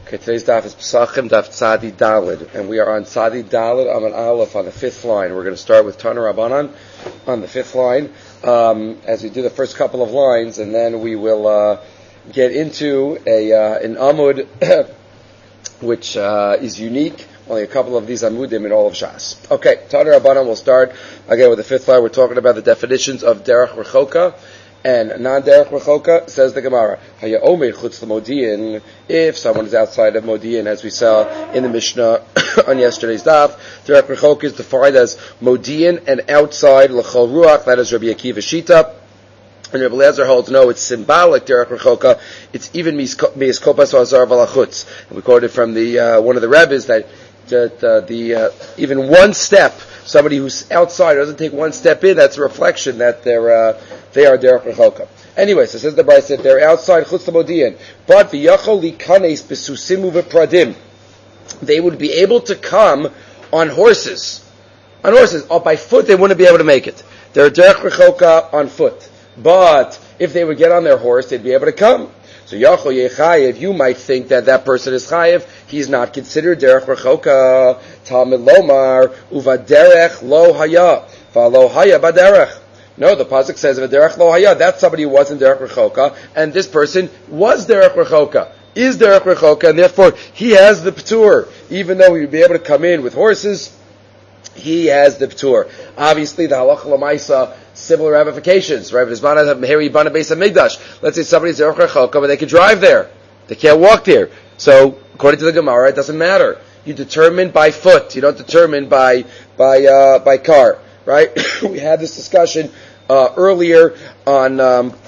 Okay, today's daf is Pesachim, daf Tzadi Dalid, and we are on Tzadi Dalid, Aman Aleph, on the fifth line. We're going to start with Tana Rabbanan on the fifth line, as we do the first couple of lines, and then we will get into an Amud, which is unique. Only a couple of these Amudim in all of Shas. Okay, Tana Rabbanan will start again with the fifth line. We're talking about the definitions of Derech Rechoka and non-derech rechoka. Says the Gemara, Haya omer chutz l'modiin, if someone is outside of Modiin, as we saw in the Mishnah on yesterday's daf, derech rechoka is defined as Modiin and outside l'chol ruach. That is Rabbi Akiva Shita. And Rabbi Eliezer holds, no, it's symbolic derech rechoka. It's even miyis kopas v'azar v'lachutz. And we quoted from the one of the Rebbes that even one step, somebody who's outside doesn't take one step in, that's a reflection that they are derech rechoka. Anyway, so says the Brayso that they're outside chutz l'modiin, but v'yachol likanes besusim uvepradim, they would be able to come on horses. Or by foot they wouldn't be able to make it. They're derech rechoka on foot, but if they would get on their horse, they'd be able to come. So Yachol Yechayev, you might think that person is Chayev. He's not considered Derech Rechoka. Talmud Lomar, Uvaderech Lo Haya. Valo Haya Baderech. No, the pasuk says Vaderech Lo Haya. That's somebody who wasn't Derech Rechoka, and this person was Derech Rechoka, is Derech Rechoka, and therefore he has the P'tur. Even though he would be able to come in with horses, he has the P'tur. Obviously, the Halacha L'maisa, similar ramifications, right? Let's say somebody's derech rechoka, but they can drive there. They can't walk there. So, according to the Gemara, it doesn't matter. You determine by foot. You don't determine by car, right? We had this discussion earlier on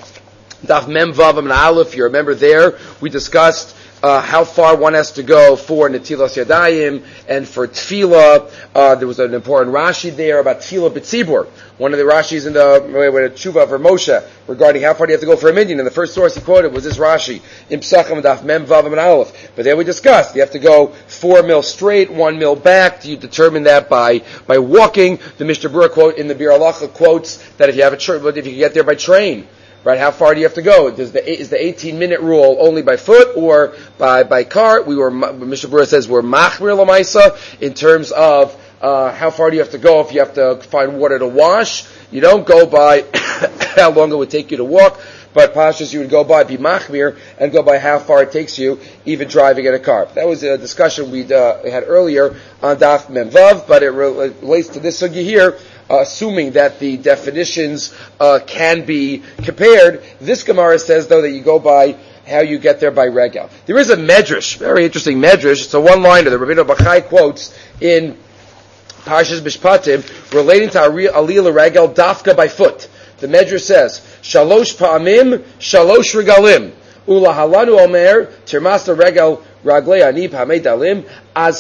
Daf Mem Vav and Aleph. You remember there we discussed how far one has to go for Netilas Yadayim and for Tefillah. There was an important Rashi there about Tefillah B'tzibur. One of the Rashis in the Tshuva for Moshe regarding how far do you have to go for a minyan. And the first source he quoted was this Rashi, in Pesachim Daf Mem Vav and Aleph. But there we discussed, you have to go 4 mil straight, 1 mil back. You determine that by walking. The Mishnah Berurah quote in the Bir Halacha quotes that if you can get there by train, right? How far do you have to go? Is the 18-minute rule only by foot or by car? Mishnah Berurah says we're machmir l'maisa in terms of how far do you have to go if you have to find water to wash. You don't go by how long it would take you to walk, but pashas you would go by be machmir and go by how far it takes you even driving in a car. That was a discussion we had earlier on Daf Mem Vav, but it relates to this sugya here. Assuming that the definitions can be compared, this Gemara says, though, that you go by how you get there by regal. There is a medrash, very interesting medrash. It's a one-liner that Rabbeinu Bachai quotes in Parshas Mishpatim relating to Aliyah Regal dafka by foot. The medrash says, Shalosh pa'amim, shalosh regalim. Ula halanu omer, termasa regal raglei ani pa'amei dalim,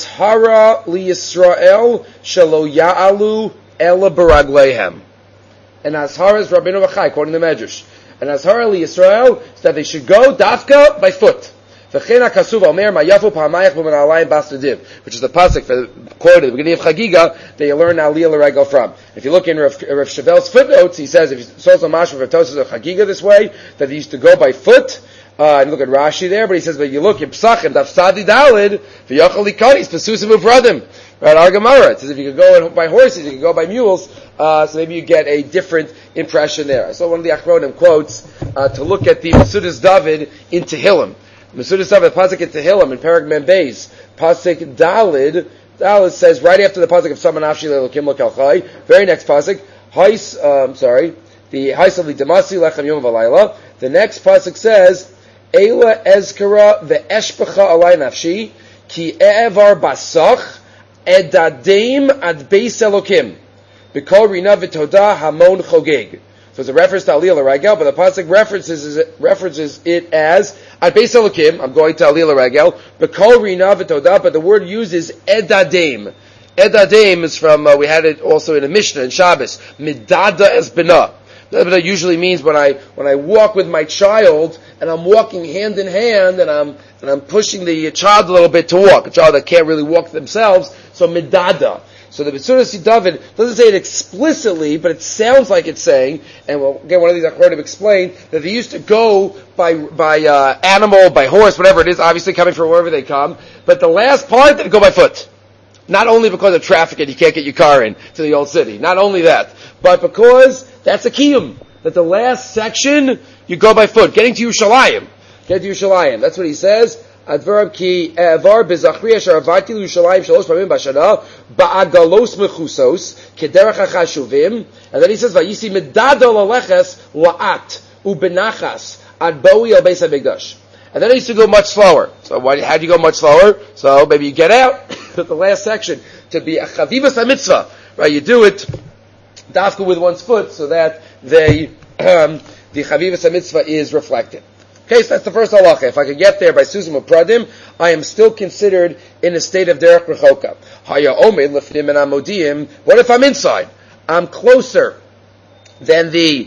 azhara li Yisrael, shalo ya'alu Ela baragleihem. And Azhara is Rabbeinu Bachai, quoting the Medrash. And Azhara li Yisrael is that they should go dafka by foot. V'chein ha'kasuv omer ma'yafu pa'amayach b'men alayim bas nediv, which is the pasuk quoted at the beginning of Chagiga that you learn Aliyah l'regel from. If you look in Rav Shavel's footnotes, he says if you saw some mashma of Tosas of Chagiga this way, that they used to go by foot. And look at Rashi there, but he says, but you look in Pesachim, Daf Tzadi Dalid, v'yachal likanis pesusim uvradim. Right, our Gemara, it says if you could go by horses, you could go by mules, so maybe you get a different impression there. I saw one of the Achronim quotes, to look at the Mesudas David in Tehillim. Mesudas David, Pasuk in Tehillim, in Perek Mem Beis, Pasuk Dalid says, right after the Pasuk of Saman Afshi Le'elokim L'Kal Chai, very next Pasuk, the Hais of L'Damasi Lechem Yom V'Layla, the next Pasuk says, Eila ezkara ve'eshpecha alay nafshi ki e'evar basach edadim ad beis elokim b'kol rina v'toda hamon chogeg. So it's a reference to Aliyah l'Regel, but the pasuk references it as ad beis elokim. I'm going to Aliyah l'Regel b'kol rina v'toda, but the word used is edadim. Edadim is from we had it also in a Mishnah in Shabbos. Midada es bina. That usually means when I walk with my child and I'm walking hand in hand and I'm pushing the child a little bit to walk, a child that can't really walk themselves. So midada. So the Metzudas David doesn't say it explicitly, but it sounds like it's saying, and we'll get one of these Achronim explain, that they used to go by animal, by horse, whatever it is, obviously coming from wherever they come, but the last part, they go by foot. Not only because of traffic and you can't get your car in to the old city, not only that, but because that's a kiyum, that the last section, you go by foot, getting to Yerushalayim. Get to Yerushalayim. That's what he says. Advar ki avar bezachriya sharavarti Yerushalayim shalosh pamim b'shana ba'agalos mechusos kederach hachashuvim. And then he says, "Vayisi medadol aleches la'at ubenachas ad boi al beis hamikdash." And then he used to go much slower. So how do you go much slower? So maybe you get out to the last section to be a chavivas hamitzvah, right? You do it dafka with one's foot so that the chavivas hamitzvah is reflected. Okay, so that's the first halacha. If I could get there by Suzim Pradim, I am still considered in a state of derech rechoka. Haya omed lefnim and amodim. What if I'm inside? I'm closer than the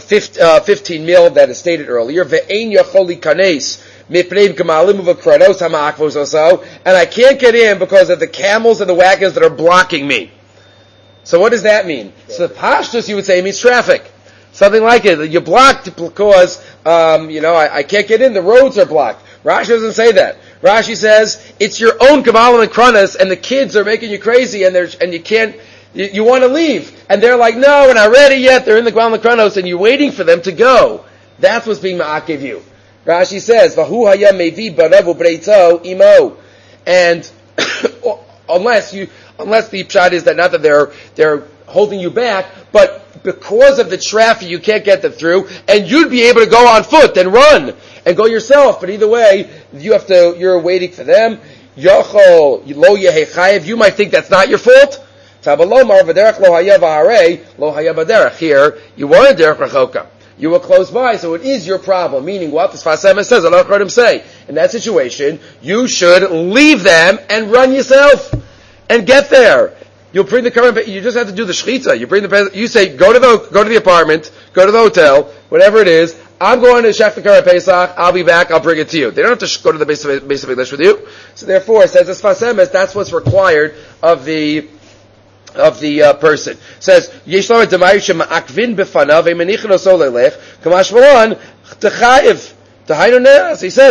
15 mil that is stated earlier. Ve'ein yachol likanes mipnei gemalim uvakranos ha'ma'akvos oso, and I can't get in because of the camels and the wagons that are blocking me. So what does that mean? So the pashtus, you would say, means traffic. Something like it. You're blocked because, I can't get in. The roads are blocked. Rashi doesn't say that. Rashi says, it's your own Gemalim and Kranas, and the kids are making you crazy, and you can't, you want to leave. And they're like, no, we're not ready yet. They're in the Gemalim and Kranos, and you're waiting for them to go. That's what's being ma'akev you. Rashi says, Vahu haya mevi baravu breito imo. And unless the pshat is that not that they're holding you back, but because of the traffic you can't get them through, and you'd be able to go on foot and run and go yourself, but either way, you're waiting for them. Yochol lo yehechayev, you might think that's not your fault. Tabalomar v'derech lo haya v'harei lo haya b'derech. Here, you were in derech rechoka. You were close by, so it is your problem. Meaning what? The Sfas Emes says, I heard him say, in that situation, you should leave them and run yourself and get there. You'll bring the current. You just have to do the shechita. You say, go to the apartment, go to the hotel, whatever it is. I'm going to Shech the current Pesach. I'll be back. I'll bring it to you. They don't have to go to the base of English with you. So therefore, it says as Sfas Emes, that's what's required of the person. It says yesh lo demayir shema'akvin befanav emenichin oso lelech kamash malan techayev. So he says,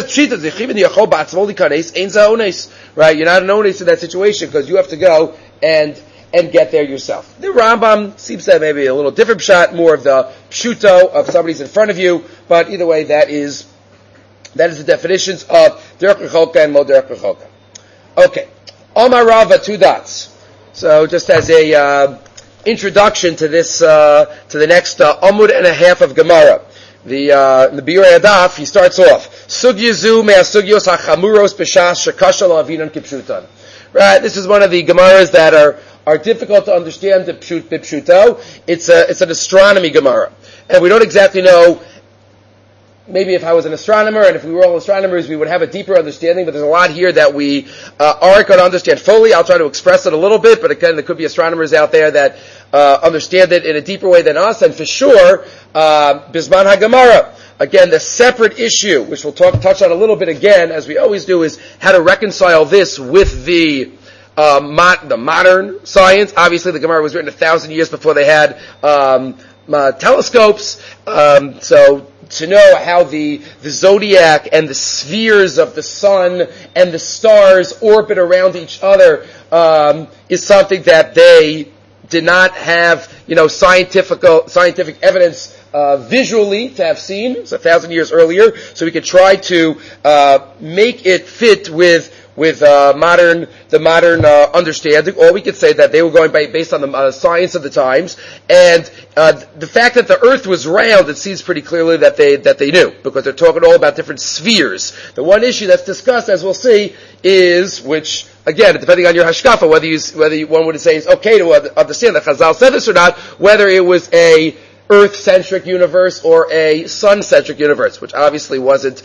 right? You're not an ones in that situation because you have to go and get there yourself. The Rambam seems to have maybe a little different shot, more of the pshuto of somebody's in front of you, but either way, that is the definitions of derech rechoka and lo derech rechoka. Okay, Omar Rava, 2 dots. So just as a introduction to this, to the next amud and a half of Gemara. The Biur Adaf, he starts off, Sugyazu mea sugyos hachamuros b'shas shekasha la'avinan kipshutan. Right, this is one of the Gemaras that are difficult to understand b'pshuto. It's an astronomy Gemara. And we don't exactly know, maybe if I was an astronomer and if we were all astronomers, we would have a deeper understanding, but there's a lot here that we aren't going to understand fully. I'll try to express it a little bit, but again, there could be astronomers out there that understand it in a deeper way than us, and for sure, Bisman HaGemara. Again, the separate issue, which we'll touch on a little bit again, as we always do, is how to reconcile this with the modern science. Obviously, the Gemara was written 1,000 years before they had telescopes, so to know how the zodiac and the spheres of the sun and the stars orbit around each other is something that they did not have, scientific evidence visually to have seen. It's 1,000 years earlier, so we could try to make it fit with the modern understanding, or we could say that they were going based on the science of the times, and the fact that the Earth was round, it seems pretty clearly that they knew, because they're talking all about different spheres. The one issue that's discussed, as we'll see, is which. Again, depending on your hashkafa, whether one would say it's okay to understand that Chazal said this or not, whether it was a Earth-centric universe or a Sun-centric universe, which obviously wasn't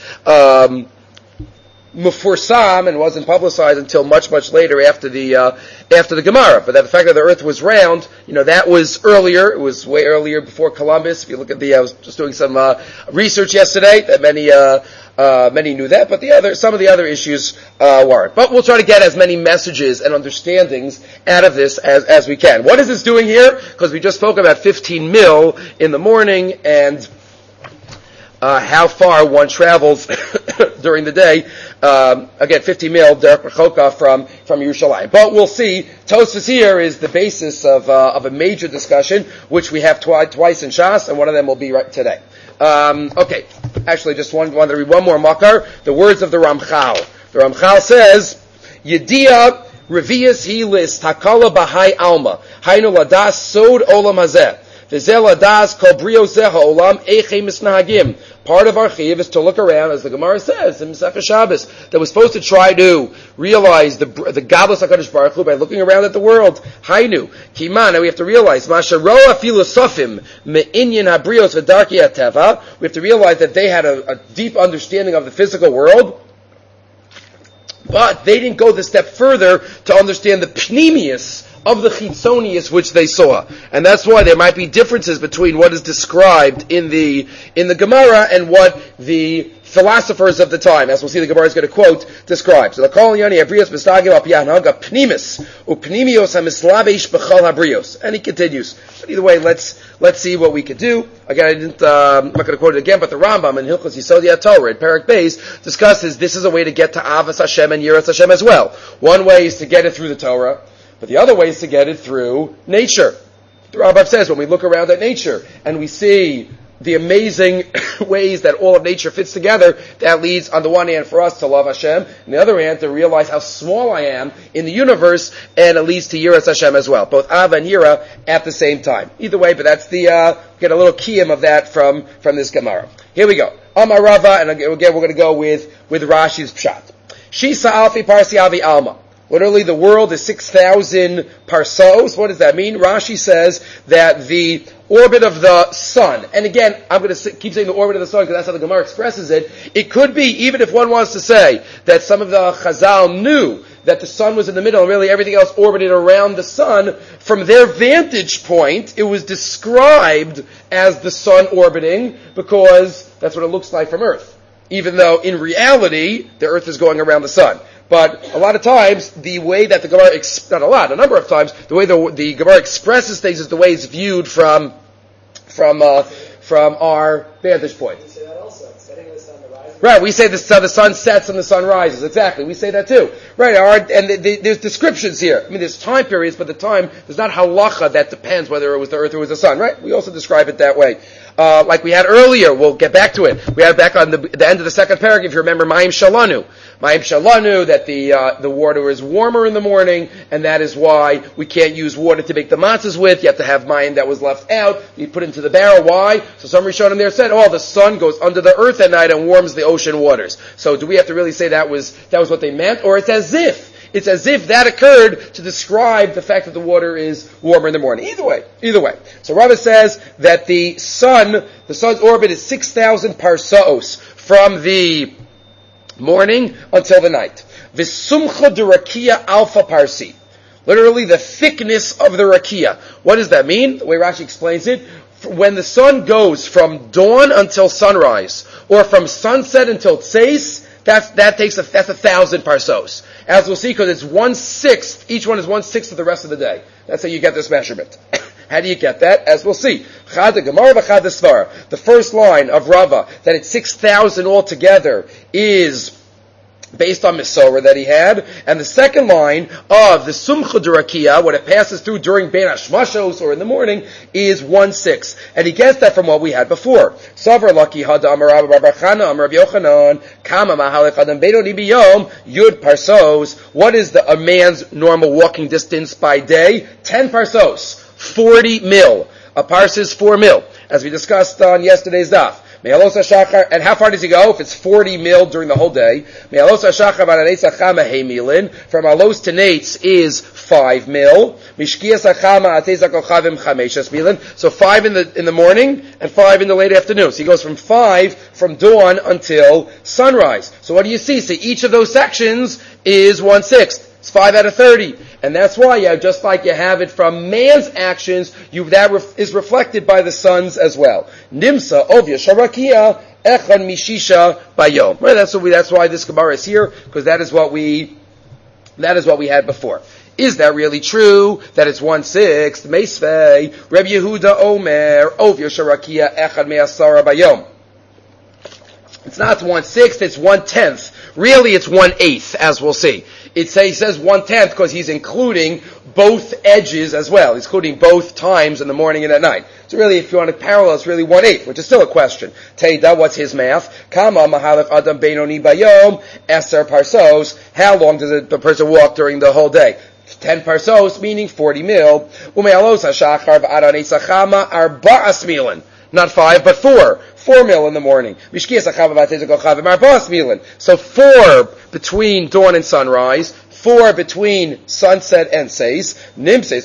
mufursam and wasn't publicized until much later after the Gemara. But the fact that the Earth was round, that was earlier. It was way earlier before Columbus. If you look at I was just doing some research yesterday that many Many knew that, but some of the other issues weren't. But we'll try to get as many messages and understandings out of this as we can. What is this doing here? Because we just spoke about 15 mil in the morning and how far one travels during the day. Again, 50 mil derech rechoka from Yerushalayim. But we'll see. Tosfos here is the basis of a major discussion, which we have twice in Shas, and one of them will be right today. Okay. Actually, just want to read one more makar. The words of the Ramchal. The Ramchal says, Yediya revius hilis takala bahai alma hainu ladas sod olam hazeh v'zel ladas kol brio zeh ha'olam eichei misnahagim. Part of our chiyuv is to look around, as the Gemara says in Masechah Shabbos, that we're supposed to try to realize the gadlus HaKadosh Baruch Hu by looking around at the world. Hainu kiman. Now we have to realize masharoa filosofim me'inyan habrios v'darki hateva. We have to realize that they had a deep understanding of the physical world, but they didn't go the step further to understand the pnimius of the chitzonius which they saw. And that's why there might be differences between what is described in the Gemara and what the philosophers of the time, as we'll see the Gemara is going to quote, describe. So the Kol Yani Abrios Mistagim Al Piyanhaga Pnimis Upnimios HaMislavesh B'chol Habrios. And he continues. But either way, let's see what we could do. Again, I'm not going to quote it again, but the Rambam in Hilchos Yisod Torah at Perek Beis discusses this is a way to get to Avas Hashem and Yiras Hashem as well. One way is to get it through the Torah, but the other way is to get it through nature. The Rambam says when we look around at nature and we see the amazing ways that all of nature fits together, that leads on the one hand for us to love Hashem, and the other hand to realize how small I am in the universe, and it leads to Yiras Hashem as well. Both Ava and Yira at the same time. Either way, but that's get a little kiyum of that from this Gemara. Here we go. Amar Rava, and again we're going to go with Rashi's Pshat. Shisa alfi parsi avi alma. Literally, the world is 6,000 parsos. What does that mean? Rashi says that the orbit of the sun, and again, I'm going to keep saying the orbit of the sun because that's how the Gemara expresses it. It could be, even if one wants to say that some of the Chazal knew that the sun was in the middle and really everything else orbited around the sun, from their vantage point, it was described as the sun orbiting because that's what it looks like from Earth. Even though in reality, the Earth is going around the sun. But a lot of times, the way that the Gemara, a number of times, the way the Gemara expresses things is the way it's viewed from our vantage point. You say that also, setting the sun, the rising. Right, we say the sun sets and the sun rises. Exactly, we say that too. Right, there's descriptions here. I mean, there's time periods, but there's not halacha that depends whether it was the earth or it was the sun, right? We also describe it that way. Like we had earlier, we'll get back to it. We had back on the end of the second paragraph, if you remember, Mayim Shalanu. Mayim Shalanu, that the water is warmer in the morning, and that is why we can't use water to make the matzahs with. You have to have Mayim that was left out. You put into the barrel. Why? So some Rishonim there said, the sun goes under the earth at night and warms the ocean waters. So do we have to really say that was what they meant? Or it's as if that occurred to describe the fact that the water is warmer in the morning. Either way. So Rava says that the sun's orbit is 6,000 parsaos from the morning until the night. V'sumcha de rakia alpha parsi. Literally the thickness of the rakia. What does that mean? The way Rashi explains it, when the sun goes from dawn until sunrise, or from sunset until tseis, that's 1,000 parsos. As we'll see, because it's 1/6, each one is 1/6 of the rest of the day. That's how you get this measurement. How do you get that? As we'll see. Chad Gemara v'chad Svara. The first line of Rava, that it's 6,000 altogether, is based on Mesorah that he had, and the second line of the Sumcha Durakia, what it passes through during Ben Hashmashos or in the morning, is 1/6. And he gets that from what we had before. Savar Laki Hada Amar Rabbi Barchana Amar Rabbi Yochanan Kama Mahalech Adam Beidoni Biyom Yud Parsos. What is a man's normal walking distance by day? 10 parsos, 40 mil. A parsa is 4 mil, as we discussed on yesterday's daf. And how far does he go? If it's 40 mil during the whole day. From Alos to Nates is 5 mil. So 5 in the morning and 5 in the late afternoon. So he goes from dawn until sunrise. So what do you see? So each of those sections is 1/6. It's 5 out of 30. And that's why, just like you have it from man's actions, that is reflected by the sun's as well. Nimsa ovya sharakia echan mishisha bayom. Right, that's why this Gemara is here, because that is what we had before. Is that really true that it's 1/6? Meisvei Reb Yehuda Omer ovya sharakia echad me'asara bayom. It's not 1/6, it's 1/10. Really, it's 1/8, as we'll see. He says 1/10 because he's including both edges as well. He's including both times in the morning and at night. So really, if you want to parallel, it's really 1/8, which is still a question. Teida, what's his math? Kama mahalach adam beinoni bayom eser parsos. How long does the person walk during the whole day? 10 parsos, meaning 40 mil. Umealos hashachar v'adan esachama arba'as milan. Not 5, but 4. 4 mil in the morning. So 4 between dawn and sunrise, 4 between sunset and seis. Nim says,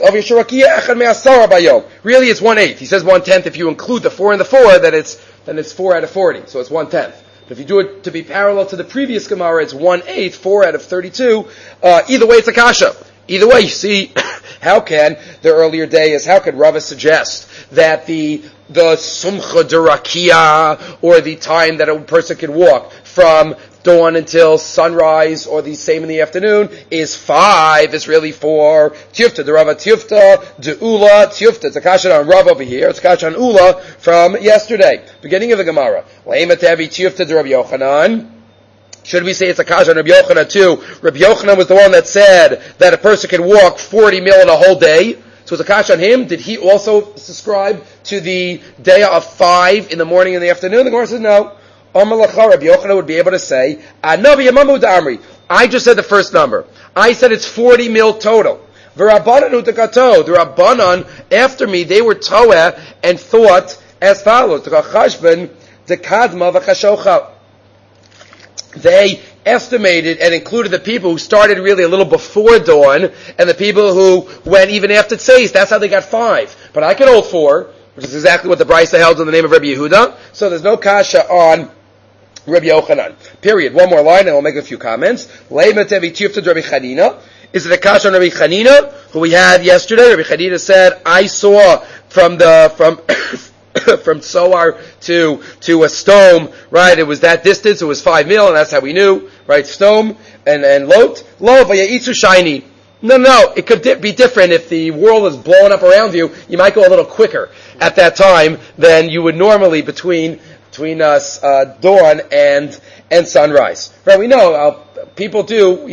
really it's 1/8. He says 1/10. If you include the 4 and the 4, then it's 4 out of 40. So it's 1/10. But if you do it to be parallel to the previous Gemara, it's 1/8, 4 out of 32. Either way, it's a kasha. Either way, you see, how could Rava suggest that the sumcha derakia, or the time that a person can walk from dawn until sunrise, or the same in the afternoon, is 5, is really 4. Tiyufta, the Rava tiyufta, de'ula, tiyufta. It's a kasha on Rav over here. It's a kasha on Ula from yesterday, beginning of the Gemara. Le'ema tevi tiyufta de Rabbi Yochanan. Should we say it's a kasha on Rabbi Yochanan too? Rabbi Yochanan was the one that said that a person can walk 40 mil in a whole day. So it's a kasha on him. Did he also subscribe to the day of 5 in the morning and the afternoon? The Gemara says no. Rabbi Yochanan would be able to say, I just said the first number. I said it's 40 mil total. The Rabbanan, after me, they were toeh and thought as follows. They estimated and included the people who started really a little before dawn, and the people who went even after tzeis. That's how they got 5. But I can hold 4, which is exactly what the Brisa held in the name of Rabbi Yehuda. So there's no kasha on Rabbi Yochanan. Period. One more line, and we'll make a few comments. Is it a kasha on Rabbi Chanina, who we had yesterday? Rabbi Chanina said, I saw from from Soar to a Stone, right? It was that distance. It was 5 mil, and that's how we knew, right? Stone and Lot. Lo vayitzu shiny. No. It could be different. If the world is blowing up around you, you might go a little quicker at that time than you would normally between dawn and sunrise. Right? We know people do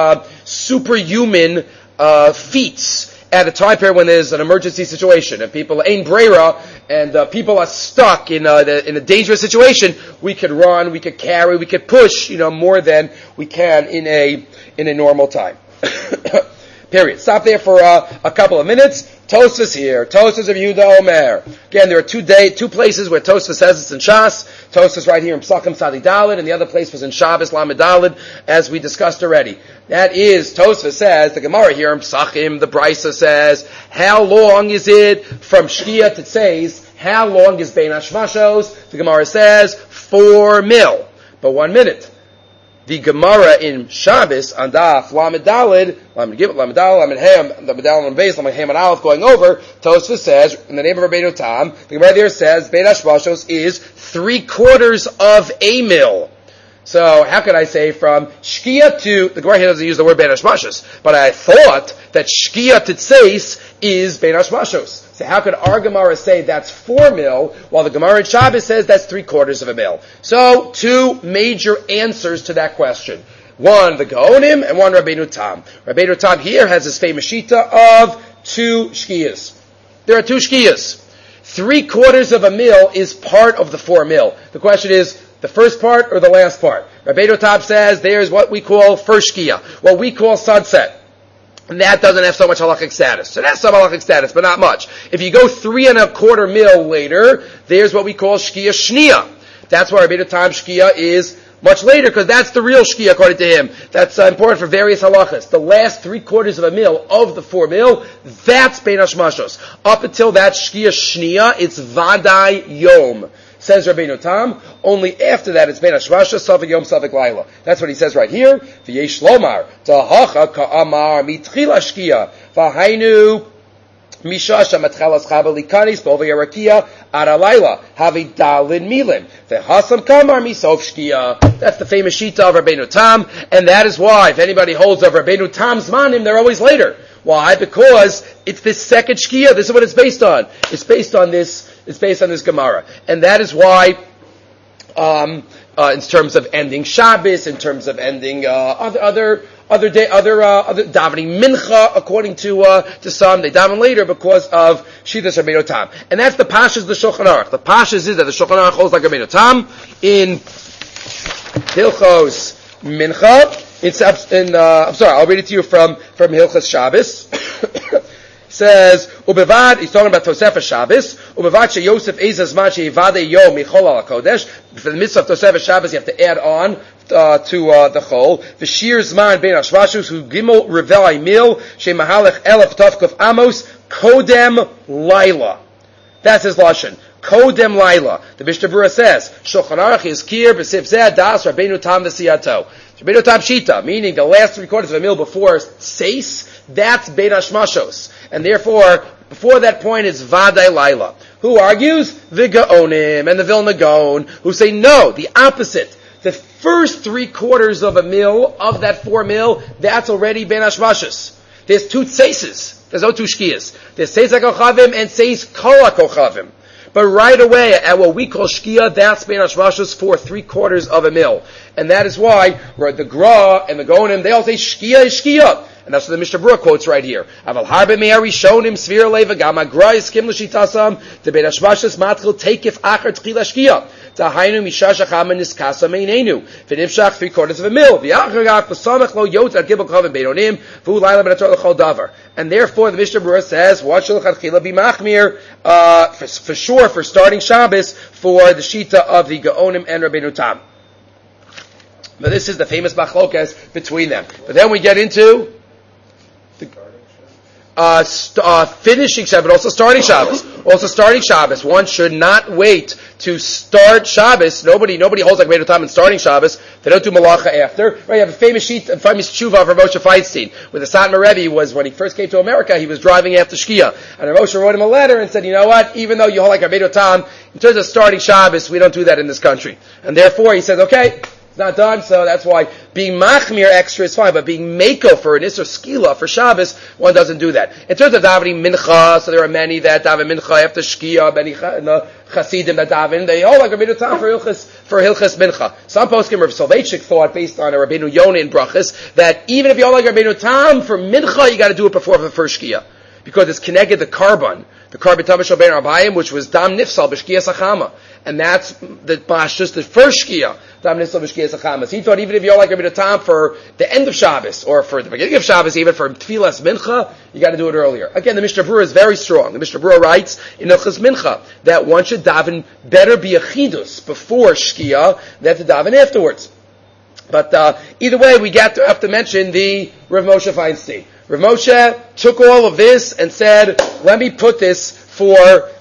superhuman feats at a time period when there's an emergency situation and people ain't brera and people are stuck in a dangerous situation. We could run, we could carry, we could push, more than we can in a normal time. Period. Stop there for a couple of minutes. Tosfos here. Tosfos of Yehuda Omer. Again, there are two places where Tosfos says it's in Shas. Tosfos right here in Psachim Tzadi Daled, and the other place was in Shabbos Lamed Daled, as we discussed already. That is, Tosfos says, the Gemara here in Psachim, the Brisa says, how long is it from Shkia to Tzeis? How long is Bein Hashmashos? The Gemara says 4 mil. But 1 minute. The Gemara in Shabbos on Daf Lamed Daled, Lamed Gimel, Lamed Daled, Lamed Hem, Lamed Daled and Beis, Lamed Hem and Aleph going over, Tosfos says, in the name of Rabbeinu Tam, the Gemara there says, Bein Hashmashos is 3/4 of a mil. So, how could I say from Shkia to, the Gemara here doesn't use the word Bein Hashmashos, but I thought that Shkia to Tzeis is Bein Hashmashos. So how could our Gemara say that's 4 mil, while the Gemara in Shabbos says that's 3/4 of a mil? So, 2 major answers to that question. One, the Gaonim, and one, Rabbeinu Tam. Rabbeinu Tam here has his famous shita of 2 shkiyas. There are 2 shkiyas. 3/4 of a mil is part of the 4 mil. The question is, the first part or the last part? Rabbeinu Tam says there's what we call first shkiya, what we call sunset. And that doesn't have so much halachic status. So that's some halachic status, but not much. If you go 3.25 mil later, there's what we call shkiya shniya. That's why Rabbeinu Tam shkiya is much later, because that's the real shkiya according to him. That's important for various halachas. The last 3/4 of a mil of the 4 mil, that's Bein Hashmashos. Up until that shkiya shniya, it's vadai yom. says Rabbeinu Tam. Only after that it's Ben Hashmasha, Savik Yom, Savik Laila. That's what he says right here. V'yesh lomar, Tahacha ka'amar mitchil ashkia, v'hainu Mishasha matchalas chabali kanis b'ovei arakia aralayla havi dalin milim v'hasam kamar misof shkia. That's the famous shita of Rabbeinu Tam, and that is why if anybody holds of Rabbeinu Tam's manim, they're always later. Why? Because it's this second shkia. This is what it's based on. It's based on this. It's based on this Gemara, and that is why. In terms of ending Shabbos, in terms of ending other davening mincha, according to some, they daven later because of Shitas Rabbeinu Tam, and that's the pashas of the Shulchan Aruch. The pashas is that the Shulchan Aruch holds like Rabbeinu Tam in Hilchos Mincha. I'm sorry, I'll read it to you from Hilchos Shabbos. Says ubevad. He's talking about Tosefah Shabbos. Ubevad she Yosef Ezas man she Yivade Yom Michol al Kodesh. For the mitzvah of Tosefah Shabbos, you have to add on to the chol. V'shir zman ben Hashmashus hu gimel revel mil she mahalech elef tavkuf amos kodem laila. That's his lashon. Kodem laila. The Mishnah Berurah says Shulchan Aruch is kir b'sif zeh das Rabbeinu Tam v'siyato. Rabbeinu Tam shita, meaning the last 3 quarters of a mil before seis. That's ben Hashmashos. And therefore, before that point, it's Vadai Laila. Who argues? The Gaonim and the Vilna Gaon, who say no, the opposite. The first 3 quarters of a mil, of that 4 mil, that's already Ben Hashmashos. There's 2 tzeises. There's no 2 shkiyas. There's Tzeis HaKochavim and Tzeis Kol HaKochavim. But right away, at what we call shkia, that's Ben Hashmashos for 3 quarters of a mil. And that is why the Gra and the Gaonim, they all say shkia is shkia. And that's what the Mishnah Berurah quotes right here. Aval harbe me'ari shonim svir leva gama gra yiskim l'shitasam the ben hashmashas matchil teikif achar tchila shkia tahainu mishash achama niskasa meinenu v'nimshach 3 quarters of a mil v'yachagach v'samach lo yot ad gibel kavim beinonim v'u laila ben ator l'chol davar. And therefore the Mishnah Berurah says what shel chadchila be machmir for sure for starting Shabbos for the shita of the Gaonim and Rabbeinu Tam. But this is the famous machlokas between them. But then we get into finishing Shabbos, but also starting Shabbos. Also starting Shabbos. One should not wait to start Shabbos. Nobody holds like Rabbeinu Tam in starting Shabbos. They don't do malacha after. Right? You have a famous famous tshuva of Rav Moshe Feinstein, where the Satmar Rebbe was, when he first came to America, he was driving after Shkia. And Rav Moshe wrote him a letter and said, you know what, even though you hold like Rabbeinu Tam, in terms of starting Shabbos, we don't do that in this country. And therefore he says, okay, not done, so that's why being machmir extra is fine, but being mako for an isser skila for Shabbos, one doesn't do that. In terms of davening mincha, so there are many that daven mincha after shkia, many chasidim that daven, they all like Rabbeinu Tam for hilchas mincha. Some poskim Rav Soloveitchik thought, based on a Rabbeinu Yonah in brachas, that even if you all like Rabbeinu Tam for mincha, you got to do it before the first shkia, because it's connected the carbon tamash ben Arbayim, which was dam nifsal b'shkia sachama. And that's just the first shkia, dam nifsal b'shkia sachama. So he thought even if you all like Rabbeinu Tam for the end of Shabbos, or for the beginning of Shabbos, even for tfilas mincha, you got to do it earlier. Again, the Mishnah Berurah is very strong. The Mishnah Berurah writes in Hilchos Mincha that one should daven better be a chidus before shkia than to daven afterwards. But either way, we have to mention the Rav Moshe Feinstein. Rav Moshe took all of this and said, let me put this for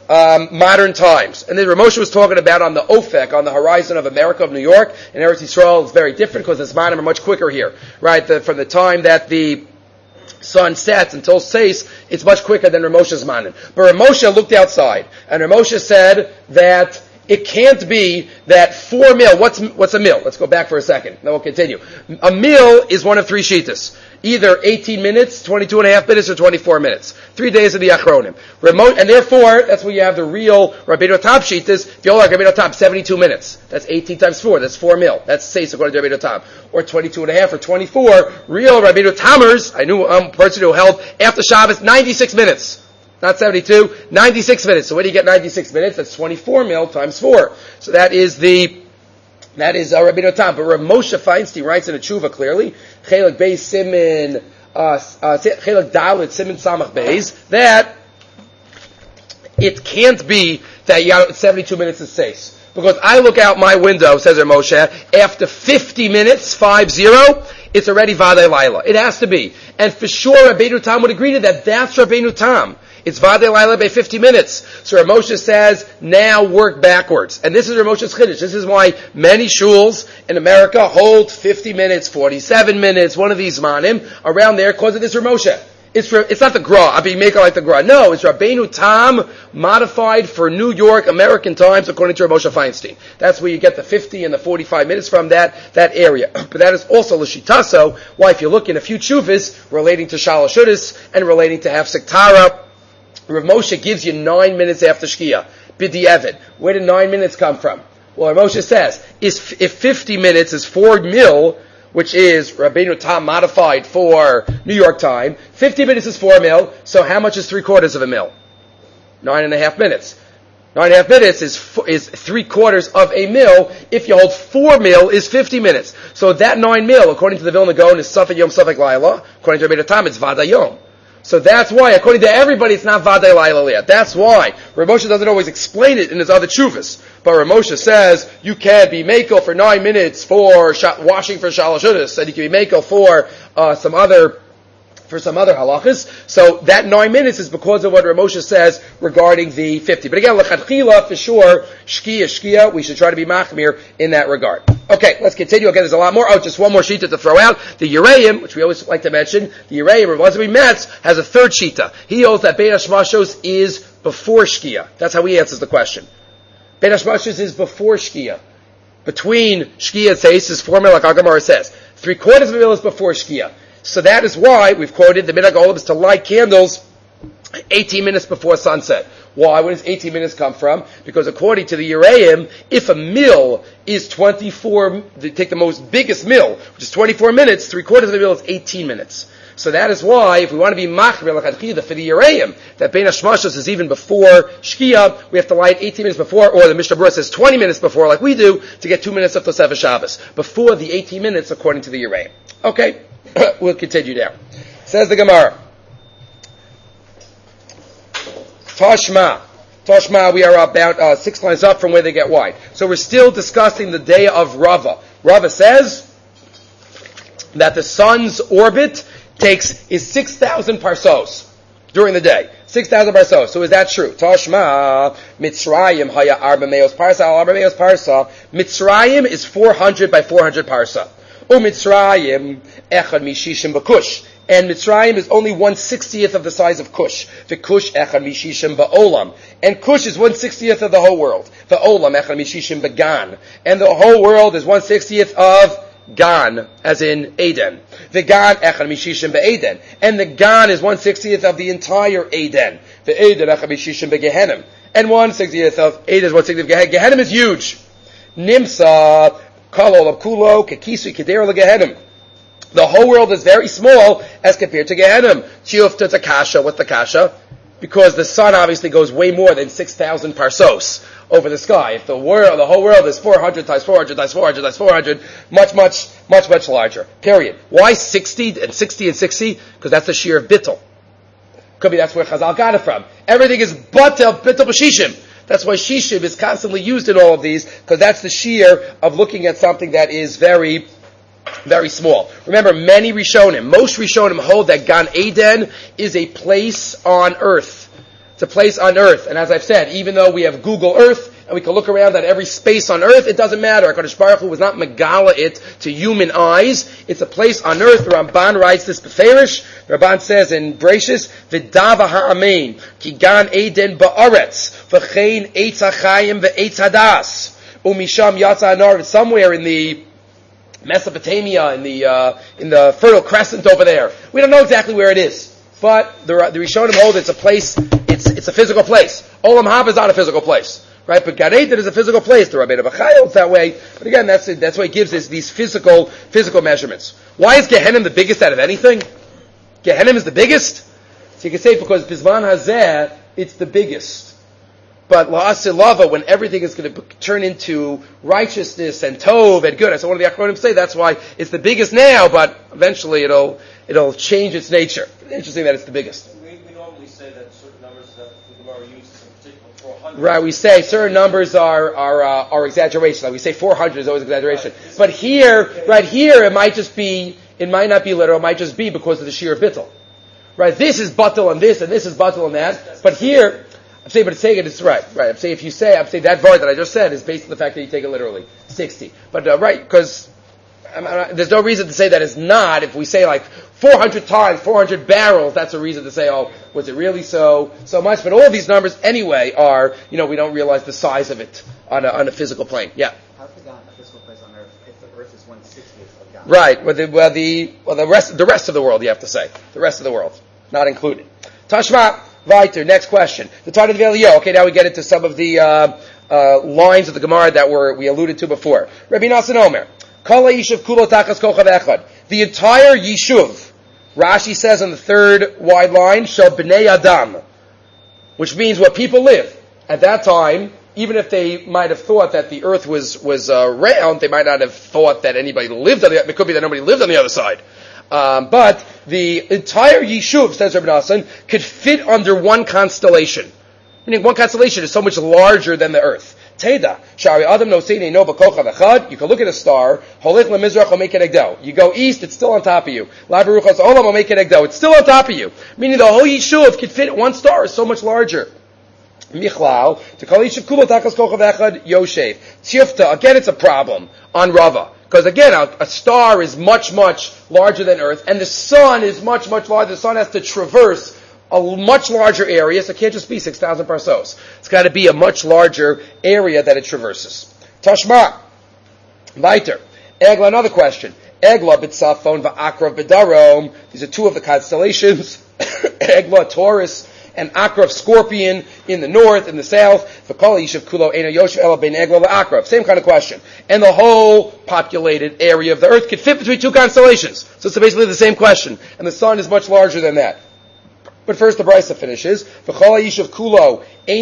modern times. And then Rav Moshe was talking about on the Ofek, on the horizon of America, of New York, and Eretz Yisrael is very different because the Zmanim are much quicker here. Right? From the time that the sun sets until seis, it's much quicker than Rav Moshe's Zmanim. But Rav Moshe looked outside, and Rav Moshe said that it can't be that 4 mil. What's a mil? Let's go back for a second. Then we'll continue. A mil is one of 3 shitas. Either 18 minutes, 22 and a half minutes, or 24 minutes. 3 days of the Achronim. And therefore, that's where you have the real Rabbeinu Tam shitas. If you all like Rabbeinu Tam, 72 minutes. That's 18 times 4. That's 4 mil. That's 6 according to Rabbeinu Tam. Or 22 and a half or 24. Real Rabbeinu Tamers, I knew a person who held after Shabbos 96 minutes. Not 72, 96 minutes. So when do you get 96 minutes? That's 24 mil times 4. So that is Rabbeinu Tam. But Rav Moshe Feinstein writes in a tshuva clearly, Chelek Beis Simin, Chelek Dalet Simin Samach Beis, that it can't be that you got 72 minutes is safe. Because I look out my window, says Rav Moshe, after 50 minutes, 50, it's already Vadei Laila. It has to be. And for sure, Rabbeinu Tam would agree to that. That's Rabbeinu Tam. It's Vadei Laila by 50 minutes. So Rav Moshe says, now work backwards. And this is Rav Moshe's Chiddush. This is why many shuls in America hold 50 minutes, 47 minutes, one of these manim, around there, because of this Rav Moshe. It's not the Gra. I'll be making like the Gra. No, it's Rabbeinu Tam modified for New York, American times, according to Rav Moshe Feinstein. That's where you get the 50 and the 45 minutes from that area. But that is also L'Shitaso. Why, if you look in a few chuvas relating to Shalosh Udis and relating to Hafsek Tara, Rav Moshe gives you 9 minutes after Shkia. Bidi Evid. Where did 9 minutes come from? Well, Rav Moshe says, if 50 minutes is 4 mil, which is Rabbeinu Tam modified for New York time, 50 minutes is 4 mil, so how much is 3/4 of a mil? 9.5 minutes. 9.5 minutes is 3/4 of a mil. If you hold 4 mil, is 50 minutes. So that 9 mil, according to the Vilna Gaon, is Safek Yom Safek Laila. According to Rabbeinu Tam, it's Vada Yom. So that's why, according to everybody, it's not Vadei Laila Liyah. That's why Rav Moshe doesn't always explain it in his other chuvas. But Rav Moshe says you can be makel for 9 minutes for washing for Shalosh Udis, and you can be makel for some other halachas. So that 9 minutes is because of what Rav Moshe says regarding the 50. But again, l'chadchila, for sure, shkia, we should try to be machmir in that regard. Okay, let's continue. Again, there's a lot more. Oh, just one more shita to throw out. The Yereim, which we always like to mention, the Yereim, Rav Elazar Metz, has a third shita. He holds that Bein Hashmashos is before shkia. That's how he answers the question. Bein Hashmashos is before shkia. Between shkia and seis is 4 mil, like Agamara says. 3/4 of a mil is before shkia. So that is why we've quoted the minhag olam is to light candles 18 minutes before sunset. Why? Where does 18 minutes come from? Because according to the Yereim, if a mil is 24, they take the most biggest mil, which is 24 minutes, 3/4 of the mil is 18 minutes. So that is why, if we want to be machmir l'chadchila for the Yereim, that Bein Hashmashos is even before Shkia, we have to light 18 minutes before, or the Mishnah Berurah says 20 minutes before, like we do, to get 2 minutes of Tosefes Shabbos. Before the 18 minutes, according to the Yereim. Okay, we'll continue now. Says the Gemara. Tashma, we are about 6 lines up from where they get wide. So we're still discussing the day of Rava. Rava says that the sun's orbit is 6,000 parsos during the day. 6,000 parsos. So is that true? Tashma, Mitzrayim, haya arba meos parsa. Mitzrayim is 400 by 400 parsa. Mitzrayim, echad mishishim b'kush. And Mitzrayim is only 1/60th of the size of Kush. The Kush echad mishishim ba'olam. And Kush is 1/60th of the whole world. The olam echad mishishim b'gan. And the whole world is 1/60th of Gan, as in Eden. The Gan echad mishishim ba'Eden. And the Gan is 1/60th of the entire Eden. The Eden echad mishishim b'Gehenim. And 1/60th of Eden is 1/60th of Gehenim. Gehenim is huge. Nimsa, kalo kulo, kekisu kedera l'Gehenim. The whole world is very small as compared to Gehenim. Chiyufta to kasha. What's the kasha? Because the sun obviously goes way more than 6,000 parsos over the sky. If the whole world is 400 times 400 times 400 times 400, much larger. Period. Why 60 and 60 and 60? Because that's the shear of bittul. Could be that's where Chazal got it from. Everything is bittul b'shishim. That's why shishim is constantly used in all of these, because that's the shear of looking at something that is very, very small. Remember, most Rishonim hold that Gan Eden is a place on earth. It's a place on earth. And as I've said, even though we have Google Earth, and we can look around at every space on earth, it doesn't matter. HaKadosh Baruch Hu was not megala it to human eyes. It's a place on earth. The Ramban writes this beferish. The Ramban says in Breishis, V'dava ha'amein, ki Gan Eden ba'aretz, v'chein eitz ha'chayim v'eitz hadas, u'misham yatsa anar, somewhere in the Mesopotamia, in the Fertile Crescent over there. We don't know exactly where it is, but the Rishonim hold it's a place. It's a physical place. Olam Haba is not a physical place, right? But Gan Eden is a physical place. The Rabbeinu Bachai holds that way. But again, that's why it gives us these physical measurements. Why is Gehenim the biggest out of anything? Gehenim is the biggest. So you can say because Bizman Hazeh, it's the biggest. But la'asilava, when everything is going to turn into righteousness and tov and good, so one of the Achronim say that's why it's the biggest now, but eventually it'll change its nature. Interesting that it's the biggest. We normally say that certain numbers that the Gemara uses, in particular 400. Right, we say certain numbers are exaggeration. Like we say 400 is always exaggeration. Right. But here, it might not be literal. It might just be because of the sheer bittul. right? This is batal and this, and this is batal and that. But here, I'm saying it's right. I'm saying I'm saying that word that I just said is based on the fact that you take it literally, 60. But right, because there's no reason to say that it's not. If we say like 400 times, 400 barrels, that's a reason to say, oh, was it really so much? But all of these numbers anyway are, we don't realize the size of it on a physical plane. Yeah. How's the God a physical place on Earth if the Earth is 1/60th of God? Right. The rest of the world, you have to say. The rest of the world, not included. Tashma, weiter, next question. The Tana of Elio. Okay, now we get into some of the lines of the Gemara that we alluded to before. Rabbi Nassan Omer. Kala Yishuv Kulo Takas Kochav Echad. The entire Yishuv, Rashi says on the third wide line, Shel B'nei Adam, which means where people live. At that time, even if they might have thought that the earth was round, they might not have thought that anybody lived on the other. It could be that nobody lived on the other side. But the entire Yishuv, says Rabbi Nassan, could fit under one constellation. Meaning one constellation is so much larger than the earth. Teda, Shari Adam no Seini no Bakochav Echad. You can look at a star. Holich leMizrach Omei. You go east, it's still on top of you. La Baruchas Olam Omei Kenegdo. It's still on top of you. Meaning the whole Yishuv could fit one star. Is so much larger. Michlal to Kol Yishuv Kulo Takas Kochav Echad Yoshev. Tifta. Again, it's a problem on Rava. Because again, a star is much, much larger than Earth, and the sun is much, much larger. The sun has to traverse a much larger area, so it can't just be 6,000 parsos. It's got to be a much larger area that it traverses. Tashma. Weiter. Egla, another question. Egla b'tzafon v'akrav b'darom. These are two of the constellations. Egla, Taurus, and Akrav, Scorpion, in the north, in the south. V'kol yishuv kulo eino yoshev ela bein Egla v'akrav. Same kind of question. And the whole populated area of the earth could fit between two constellations. So it's basically the same question. And the sun is much larger than that. But first the Brisa finishes. V'chol yishuv kulo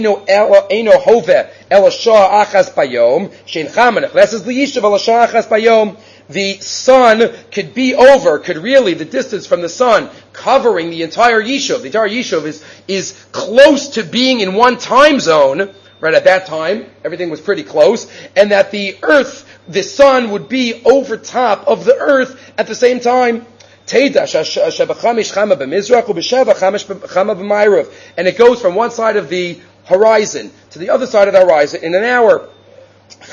eino hove ela shah achas bayom shein chamanech. This is the yishuv ela shah achas bayom. The sun could really, the distance from the sun covering the entire Yishuv. The entire Yishuv is close to being in one time zone, right? At that time, everything was pretty close, and that the earth, the sun would be over top of the earth at the same time. And it goes from one side of the horizon to the other side of the horizon in an hour. It's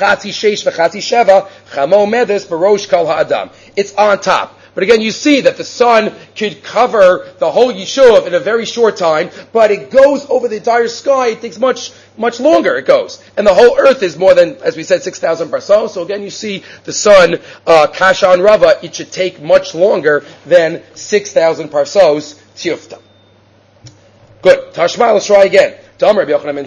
on top. But again, you see that the sun could cover the whole Yishuv in a very short time, but it goes over the entire sky. It takes much, much longer, it goes. And the whole earth is more than, as we said, 6,000 parsos. So again, you see the sun, Kasha and Rava, it should take much longer than 6,000 parsos, Tiyufta. Good. Tashma, let's try again. What did Hashem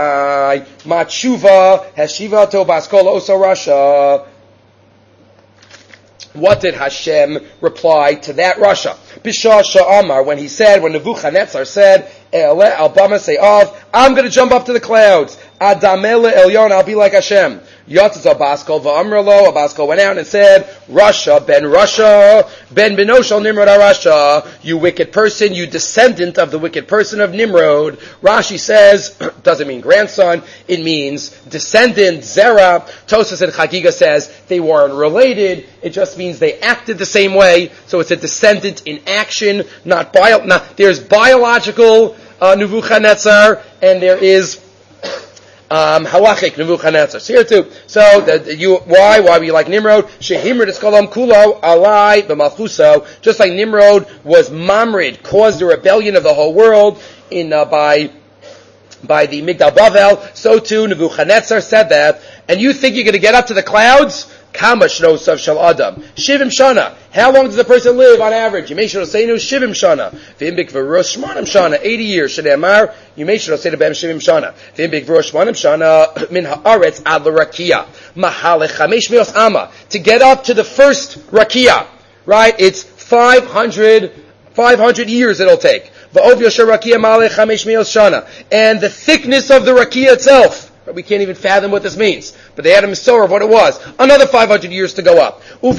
reply to that Rasha? Bishasha Amar, when Nebuchadnezzar said, I'm going to jump up to the clouds. Adamele Elyon, I'll be like Hashem. Yatzah Baskol v'amralo. Baskol went out and said, Rasha ben Benoshal Nimrod Rasha. You wicked person, you descendant of the wicked person of Nimrod. Rashi says, doesn't mean grandson, it means descendant, Zera. Tosas and Chagiga says they weren't related. It just means they acted the same way. So it's a descendant in action, not there's biological Nebuchadnezzar, and there is halachic Nebuchadnezzar. So here too. So why were you like Nimrod? Shehimrid is kolam kulo alai b'malchuso. Just like Nimrod was mamrid, caused the rebellion of the whole world by the Migdal Bavel. So too Nebuchadnezzar said that. And you think you're going to get up to the clouds? Kama shnosav shel adam shivim shana. How long does a person live on average? You may should say no shivim shana. V'imbik v'rosh shmanim shana 80 years. Shneimar you may should say to bem shivim shana. V'imbik v'rosh shmanim shana min haaretz ad l'rakia mahalech chamesh meos ama. To get up to the first rakia, right? It's 500 years it'll take. V'ov yosher rakia mahalech chamesh meos shana. And the thickness of the rakia itself. We can't even fathom what this means. But they had a Masorah of what it was. Another 500 years to go up. And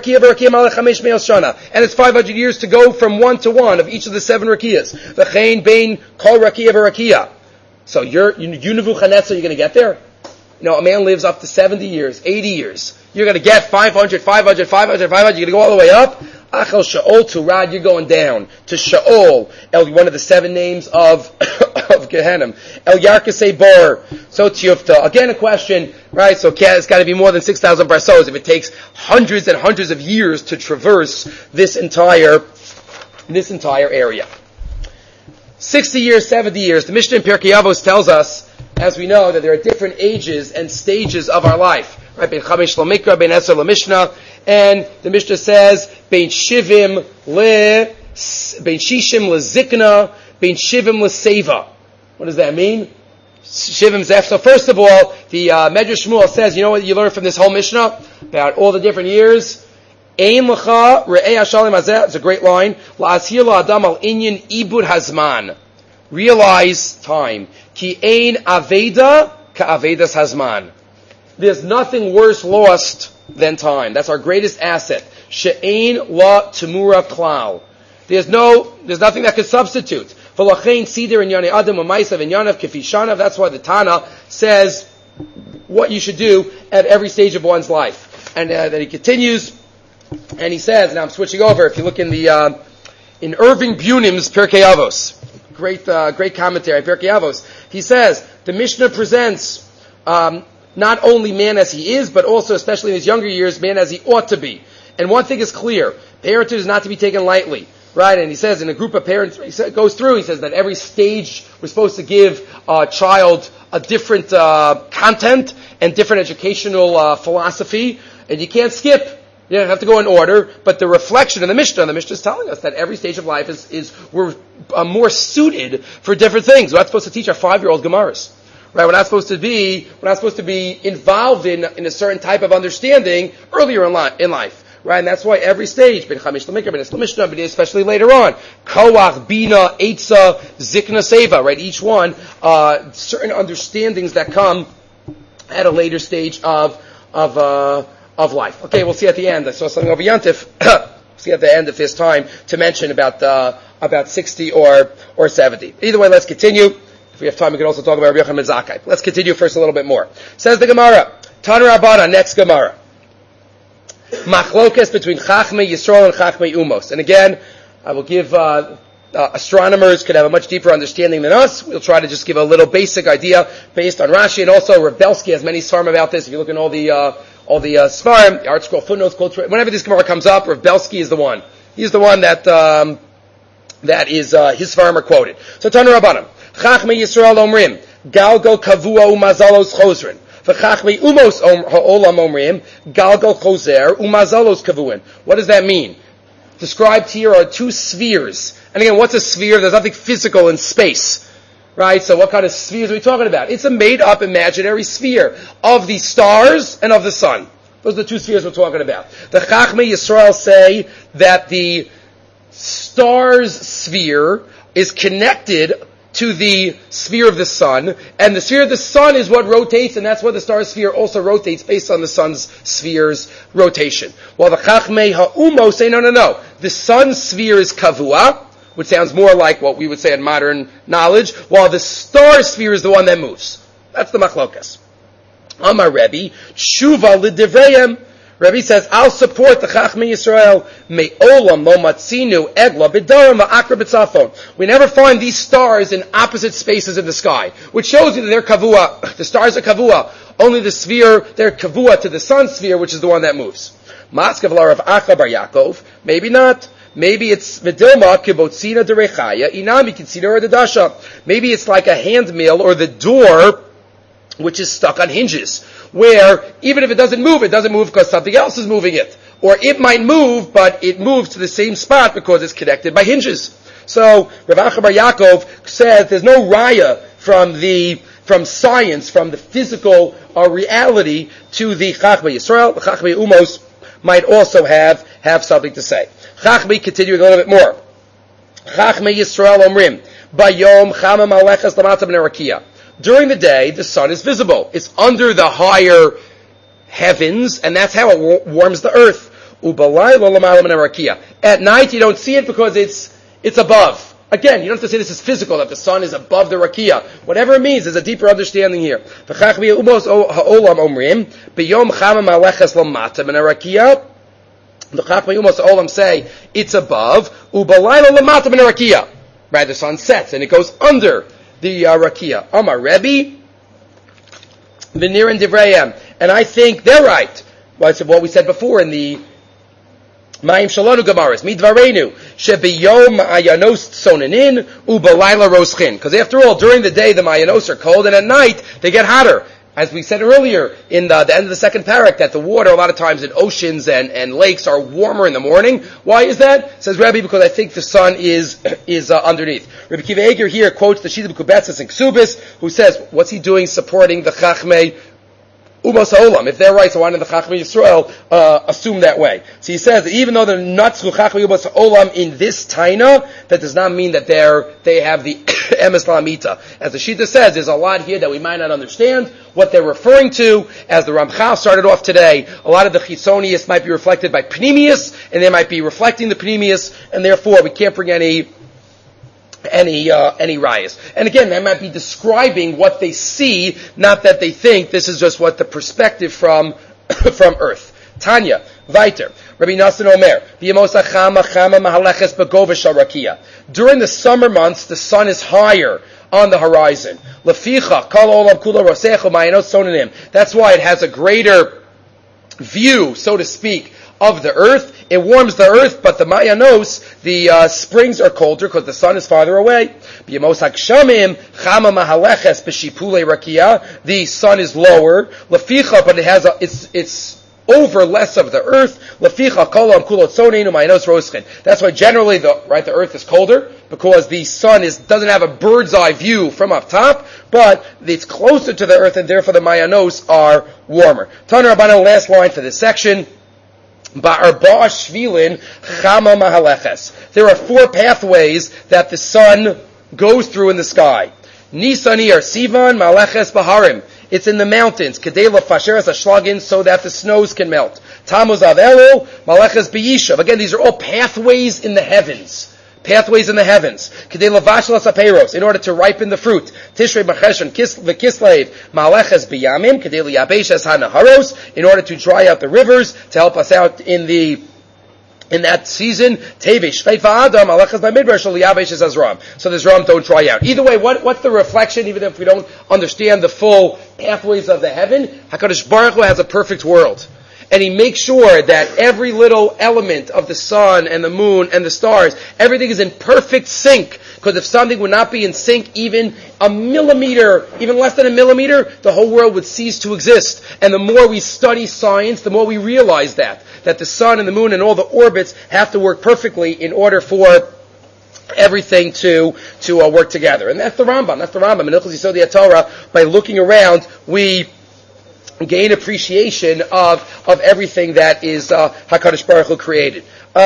it's 500 years to go from one to one of each of the 7 rakiyas. So you Nebuchadnezzar, you're going to get there? A man lives up to 70 years, 80 years. You're going to get 500, you're going to go all the way up? Achel Sheol Turad, you're going down to Sheol, one of the 7 names of Gehenna. El Yarkasei Bor, so Tiyufta. Again, a question, right? So it's got to be more than 6,000 brasos if it takes hundreds and hundreds of years to traverse this entire area. 60 years, 70 years. The Mishnah in Pirkei Avos tells us, as we know, that there are different ages and stages of our life. Right? Ben Chamesh L'Mikra, Ben Eser L'Mishnah, and the Mishnah says, Ben Shishim L'Zikna, Ben Shivim L'Seva. What does that mean? Shivim Zef. So first of all, the Medrash Shmuel says, you know what you learn from this whole Mishnah? About all the different years? Ein L'cha Re'ei HaShalim Hazeh. It's a great line. La'ashir La'adam Al Inyan Ibud Hazman. Realize time. Ki ein Aveda Ka'avedas Hazman. There's nothing worse lost than time. That's our greatest asset. She'ein la temura klal. There's nothing that could substitute. V'lachein sider in yanei adam u'maisav in yanav kefishanav. That's why the Tana says what you should do at every stage of one's life. And then he continues, and he says, and I'm switching over. If you look in the in Irving Bunim's Pirkei Avos, great commentary, Pirkei Avos, he says the Mishnah presents not only man as he is, but also, especially in his younger years, man as he ought to be. And one thing is clear: parenthood is not to be taken lightly, right? And he says in a group of parents, he says that every stage we're supposed to give a child a different content and different educational philosophy, and you can't skip. You have to go in order, but the reflection of the Mishnah is telling us that every stage of life we're more suited for different things. We're not supposed to teach our 5-year-old Gemaras. Right, we're not supposed to be involved in a certain type of understanding earlier in life. Right, and that's why every stage, Ben Chamish L'Mikra, Ben Es L'Mishnah, but especially later on, Koach, Bina, Eitza, Zikna, Seva. Right, each one certain understandings that come at a later stage of life. Okay, we'll see at the end. I saw something over Yantif. See at the end of his time to mention about 60 or 70. Either way, let's continue. If we have time, we can also talk about Rabbi Yochanan ben Zakkai. Let's continue first a little bit more. Says the Gemara, Tanur Rabbanan, next Gemara. Machlokas between Chachmei Yisrael and Chachmei Umos. And again, I will give astronomers could have a much deeper understanding than us. We'll try to just give a little basic idea based on Rashi, and also Rebelsky has many svarim about this. If you look in all the svarim, the Art Scroll footnotes, quotes, whenever this Gemara comes up, Rebelsky is the one. He's the one that is his svarim are quoted. So Tanur Rabbanan. Chachmei Yisrael omrim, galgal kavua umazalos chosrin. V'chachmei umos ha'olam omrim, galgal choser umazalos kavuin. What does that mean? Described here are 2 spheres. And again, what's a sphere? There's nothing physical in space. Right? So what kind of spheres are we talking about? It's a made-up imaginary sphere of the stars and of the sun. Those are the 2 spheres we're talking about. The Chachmei Yisrael say that the stars sphere is connected to the sphere of the sun, and the sphere of the sun is what rotates, and that's why the star sphere also rotates based on the sun's sphere's rotation. While the Chachmei Ha'umo say, no. The sun's sphere is kavua, which sounds more like what we would say in modern knowledge, while the star sphere is the one that moves. That's the machlokas. Amar Rebbe, Shuva l'divrayim. Rebbe says, I'll support the Chachmei Yisrael. Me'olam lo matzinu egla b'darim va'akra b'tzafon. We never find these stars in opposite spaces in the sky, which shows you that they're kavua. The stars are kavua. Only the sphere, they're kavua to the sun sphere, which is the one that moves. Maskav Rav Acha bar Yaakov. Maybe not. Maybe it's Vidilma kibotzina derechaya inami kitzina redadasha. Maybe it's like a handmill or the door which is stuck on hinges, where even if it doesn't move because something else is moving it. Or it might move, but it moves to the same spot because it's connected by hinges. So, Rav Acha bar Yaakov says there's no raya from science, from the physical reality to the Chachmei Yisrael. The Chachmei Umos might also have something to say. Chachmei, continuing a little bit more. Chachmei Yisrael omrim, bayom chama malechas lamata b'nei rakia. During the day, the sun is visible. It's under the higher heavens, and that's how it warms the earth. At night, you don't see it because it's above. Again, you don't have to say this is physical, that the sun is above the rakia. Whatever it means, there's a deeper understanding here. The Chachmei Umos Olam say it's above. Ubalayla lamata min rakia. Right, the sun sets and it goes under the rakia. Amar Rebbe, V'nir and Divrayim, and I think they're right. Well, it's what we said before in the Mayim Shalonu Gemaras. Midvarenu shebiyom ayanos sonenin ubalayla roschin. Because after all, during the day the mayanos are cold, and at night they get hotter. As we said earlier in the end of the second parak, that the water a lot of times in oceans and lakes are warmer in the morning. Why is that? Says Rabbi, because I think the sun is underneath. Rabbi Kiva Eger here quotes the Shita B'Kubetzes and Ksubis, who says, what's he doing supporting the Chachmei Umos Ha'olam? If they're right, so why did the Chachmei Yisrael assume that way? So he says that even though they're Natzchu Chachmei Umos Ha'olam in this Taina, that does not mean that they have the Emes La'amita. As the Shita says, there's a lot here that we might not understand what they're referring to. As the Ramchal started off today, a lot of the Chisonius might be reflected by Pnimius, and they might be reflecting the Pnimius, and therefore we can't bring any rayas. And again, they might be describing what they see, not that they think this is just what the perspective from Earth. Tanya, Viter, Rabbi Nassan Omer, V'yamosa chama mahaleches begovish harakia. During the summer months, the sun is higher on the horizon. Leficha, kol olam kula rosecho mayanot sonanim. That's why it has a greater view, so to speak, of the earth. It warms the earth, but the mayanos, the springs are colder because the sun is farther away. B'yamos hakshamim chama mahaleches b'shipulei rakia. The sun is lower. Leficha, but it has it's over less of the earth. Leficha kolam kulot soneinu mayanos roschen. That's why generally the earth is colder, because the sun doesn't have a bird's eye view from up top, but it's closer to the earth, and therefore the mayanos are warmer. Taner Rabbanan, last line for this section. Ba'arba shvilin chama mahaleches. There are 4 pathways that the sun goes through in the sky. Nisanir Sivan Maleches Baharim. It's in the mountains. Kedela Fasheres Ashlagin, so that the snows can melt. Tamuz Av Elul Maleches B'Yishav. Again, these are all pathways in the heavens. Pathways in the heavens. Kedela Vashlas Aperos, in order to ripen the fruit. Tishrei B'Cheshen V'Kislev Maleches B'Yamim. Kedela Yabeshes HaNaharos, in order to dry out the rivers, to help us out in that season. Tevish Shveit Adam Alechas by Midbar Shal Yavesh is Azram. So the Zram don't dry out. Either way, what's the reflection? Even if we don't understand the full pathways of the heaven, Hakadosh Baruch Hu has a perfect world, and He makes sure that every little element of the sun and the moon and the stars, everything is in perfect sync. Because if something would not be in sync, even a millimeter, even less than a millimeter, the whole world would cease to exist. And the more we study science, the more we realize that the sun and the moon and all the orbits have to work perfectly in order for everything to work together. And that's the Rambam. In Hilchos Yesodei HaTorah, by looking around, we gain appreciation of everything that is HaKadosh Baruch Hu created.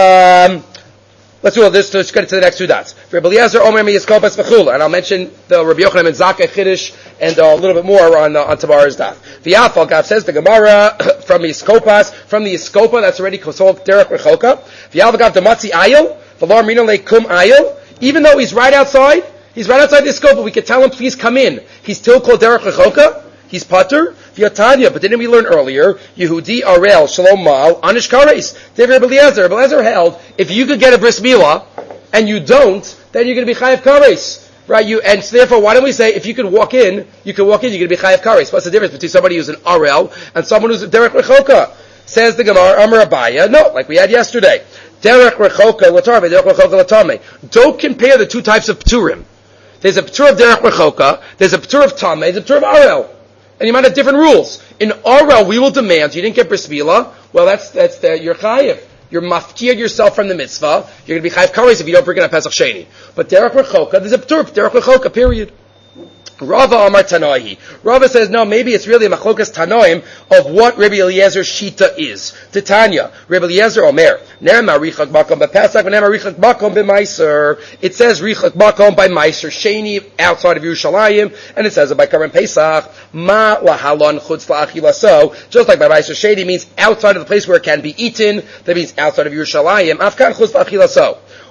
Let's do all this. Let's get to the next 2 dots. Rabbi Eliezer Omer miYiskopas v'chula, and I'll mention the Rabbi Yochanan and Zakkai Chiddush and a little bit more on tomorrow's daf. V'yafal Gav says the Gemara from Yiskopas, from the Yiskopa, that's already called Derech Rechoka. V'yafal Gav Dematzi Ayil, v'lar Mina Leikum Ayil. Even though he's right outside the Yiskopa, we could tell him, please come in. He's still called Derech Rechoka. He's patur. V'yatanya, but didn't we learn earlier? Yehudi Arel Shalom Mal Anish Kares. David Rabbi Eliezer held, if you could get a bris milah and you don't, then you're going to be chayav kares, right? And so therefore, why don't we say if you could walk in, you're going to be chayav kares? What's the difference between somebody who's an Arel and someone who's a derech rechoka? Says the Gemara, Amar Abaya. No, like we had yesterday. Derech rechoka latame, derech rechoka latame. Don't compare the 2 types of pturim. There's a ptur of derech rechoka. There's a ptur of tameh. There's a ptur of Arel. And you might have different rules. In Arel, we will demand, you didn't get bris milah, well, you're chayiv. You're mafkir yourself from the mitzvah. You're going to be chayiv kares if you don't bring it on Pesach Sheni. But derech rechoka, there's a ptur, derech rechoka, period. Rava Amar Tanoihi. Rava says, no, maybe it's really a machlokas Tanoim of what Rabbi Eliezer's shita is. Titania, Rabbi Eliezer Omer, Nema Richak Makom b'Pesach, Nema Richak Makom b'Maiser. It says Richak Makom by Maiser Sheni, outside of Yerushalayim, and it says it by Karim Pesach, Ma lahalon chutz la'achilaso. Just like by Maiser Sheni means outside of the place where it can be eaten, that means outside of Yerushalayim, Afkan chutz la'achilaso.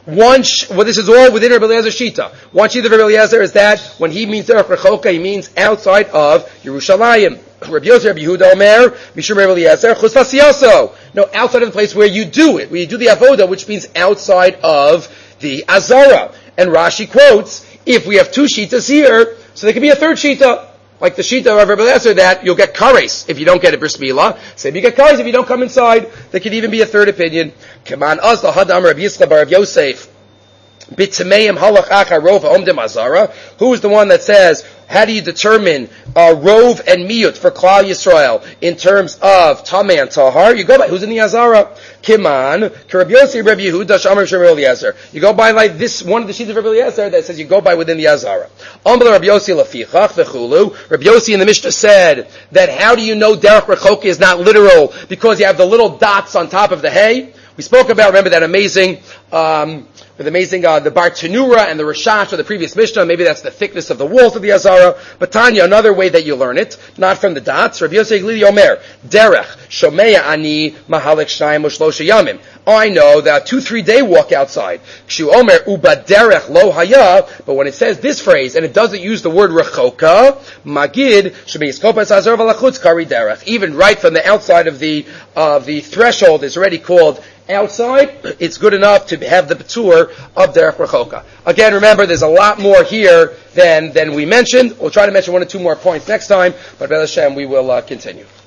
This is all within Rabbi Eliezer Shita. One sheet of Rabbi Eliezer is that when he means Derech Rechoka, he means outside of Yerushalayim. Rabbi Yosef, Rabbi Yehuda Omer, Mishum Rabbi Eliezer, Chutz Vasiyoso. No, outside of the place where you do it, where you do the avoda, which means outside of the Azara. And Rashi quotes, if we have two shitas here, so there could be a third shita. Like the shita of Rabbi Eliezer, that you'll get kares if you don't get a bris milah. Same you get kares if you don't come inside. There could even be a third opinion. Kaman az lahadam Rabbi Yitzchak bar Rav Yosef. B'tmeim halach achar rov omdem azara. Who is the one that says, how do you determine rov and miyut for Klal Yisrael in terms of tamei and tahar? You go by who's in the azara. Kiman Rabbi Yosef Rabbi Yehuda Shamar Rabbi Eliezer. You go by like this one of the sheets of Rabbi Eliezer that says you go by within the azara. Amar Rabbi Yosef lafichach v'chulu. Rabbi Yosef in the Mishnah said that how do you know derech rechoka is not literal because you have the little dots on top of the hay. We spoke about, remember that amazing, the Bar Tanura and the Rashash of the previous Mishnah. Maybe that's the thickness of the walls of the Azara. But Tanya, another way that you learn it, not from the dots. Rabbi Yosef Glili Omer, Derech, Shomeya Ani, Mahalik Shnayim Ushlosha Yamim. I know that 2-3 day walk outside. Kshu Omer, Uba Derech Lo Haya. But when it says this phrase, and it doesn't use the word Rechoka, Magid, Shemei Skopas Azar Valachutz Kari Derech. Even right from the outside of the threshold is already called outside, it's good enough to have the patur of Derech Rechoka. Again, remember, there's a lot more here than we mentioned. We'll try to mention 1 or 2 more points next time, but B'ez Hashem, we will continue.